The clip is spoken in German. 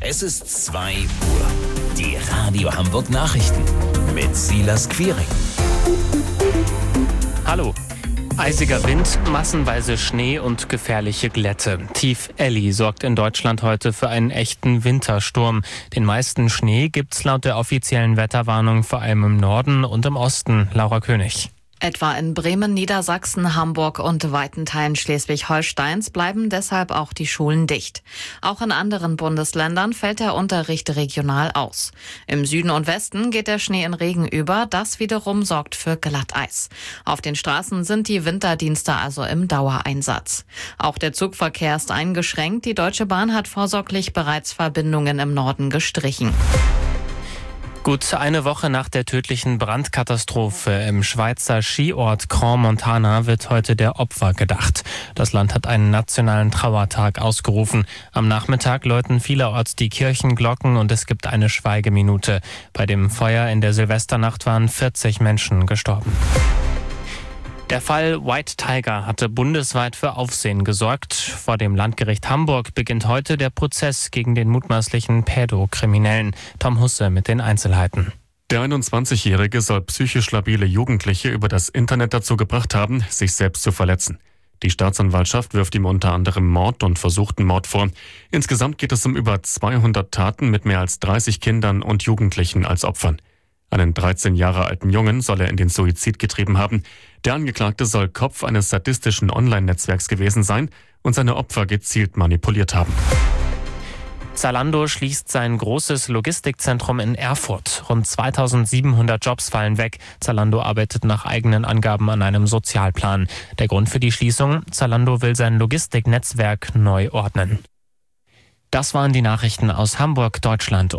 Es ist 2 Uhr. Die Radio Hamburg Nachrichten mit Silas Quiring. Hallo. Eisiger Wind, massenweise Schnee und gefährliche Glätte. Tief Elli sorgt in Deutschland heute für einen echten Wintersturm. Den meisten Schnee gibt's laut der offiziellen Wetterwarnung vor allem im Norden und im Osten. Laura König. Etwa in Bremen, Niedersachsen, Hamburg und weiten Teilen Schleswig-Holsteins bleiben deshalb auch die Schulen dicht. Auch in anderen Bundesländern fällt der Unterricht regional aus. Im Süden und Westen geht der Schnee in Regen über, das wiederum sorgt für Glatteis. Auf den Straßen sind die Winterdienste also im Dauereinsatz. Auch der Zugverkehr ist eingeschränkt. Die Deutsche Bahn hat vorsorglich bereits Verbindungen im Norden gestrichen. Gut eine Woche nach der tödlichen Brandkatastrophe im Schweizer Skiort Crans-Montana wird heute der Opfer gedacht. Das Land hat einen nationalen Trauertag ausgerufen. Am Nachmittag läuten vielerorts die Kirchenglocken und es gibt eine Schweigeminute. Bei dem Feuer in der Silvesternacht waren 40 Menschen gestorben. Der Fall White Tiger hatte bundesweit für Aufsehen gesorgt. Vor dem Landgericht Hamburg beginnt heute der Prozess gegen den mutmaßlichen Pädokriminellen. Tom Husse mit den Einzelheiten. Der 21-Jährige soll psychisch labile Jugendliche über das Internet dazu gebracht haben, sich selbst zu verletzen. Die Staatsanwaltschaft wirft ihm unter anderem Mord und versuchten Mord vor. Insgesamt geht es um über 200 Taten mit mehr als 30 Kindern und Jugendlichen als Opfern. Einen 13 Jahre alten Jungen soll er in den Suizid getrieben haben. Der Angeklagte soll Kopf eines sadistischen Online-Netzwerks gewesen sein und seine Opfer gezielt manipuliert haben. Zalando schließt sein großes Logistikzentrum in Erfurt. Rund 2700 Jobs fallen weg. Zalando arbeitet nach eigenen Angaben an einem Sozialplan. Der Grund für die Schließung? Zalando will sein Logistiknetzwerk neu ordnen. Das waren die Nachrichten aus Hamburg, Deutschland.